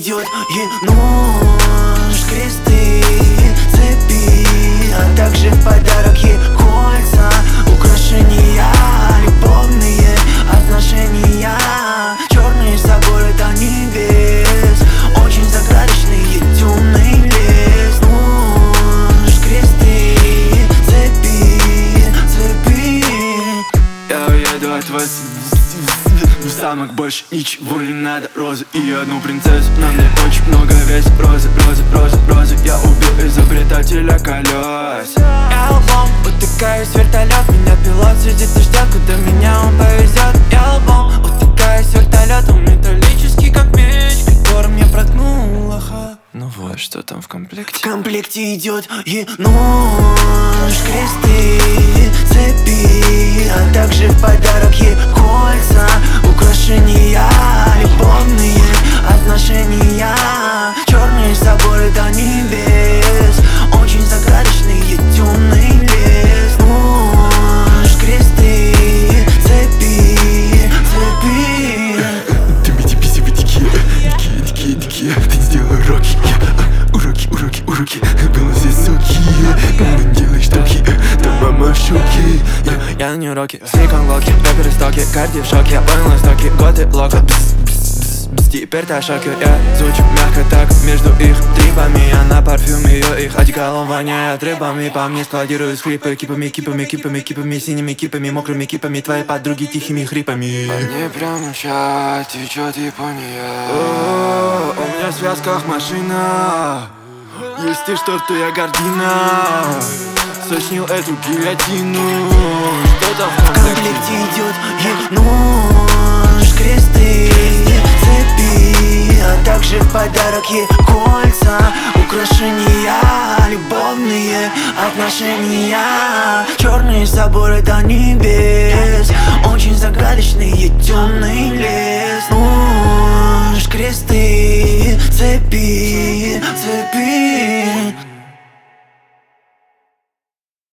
идет и нож, кресты, цепи, а также в подарок ей кольца, украшения, любовные отношения, черные соборы до небес, очень загадочный и темный лес. Нож, кресты, цепи, цепи. Я уеду от вас в замок, больше ничего не надо. Розы и одну принцессу, но мне очень много весит. Розы, розы, розы, розы. Я убил изобретателя колес. Я лбом утыкаюсь в вертолет, меня пилот сидит и ждет, куда меня он повезет. Я лбом утыкаюсь в вертолет, он металлический как меч, которым я проткнул лоха. Ну вот, что там в комплекте? В комплекте идет и нож, кресты, цепи, а также в подарок ей кольца, украшения, любовные отношения, черные соборы до небес, очень загадочный и темный лес. Нож, кресты, цепи, цепи. Ты мне писи дикие, дикие, дикие. Ты сделай уроки, уроки, уроки, уроки. Было здесь суки, не делай штуки, там мама шуки. Я не уроки, сликон локи, рэперы стоки, карди в шоке, я понял истоки, готы, локо, теперь ты в шоке. Я звучу мягко так, между их трипами, я на парфюм ее, их одеколон воняет рыбами. По мне складируют скрипы, кипами, кипами, кипами, кипами, синими кипами, мокрыми кипами, твои подруги тихими хрипами. Мне прям мчать, течет Япония. У меня в связках машина, если что я гордина. Сочнил эту гильотину, что-то в В комплекте идет и нож, кресты, цепи, а также в подарок ей кольца, украшения, любовные отношения, черные соборы до небес, очень загадочный и темный лес.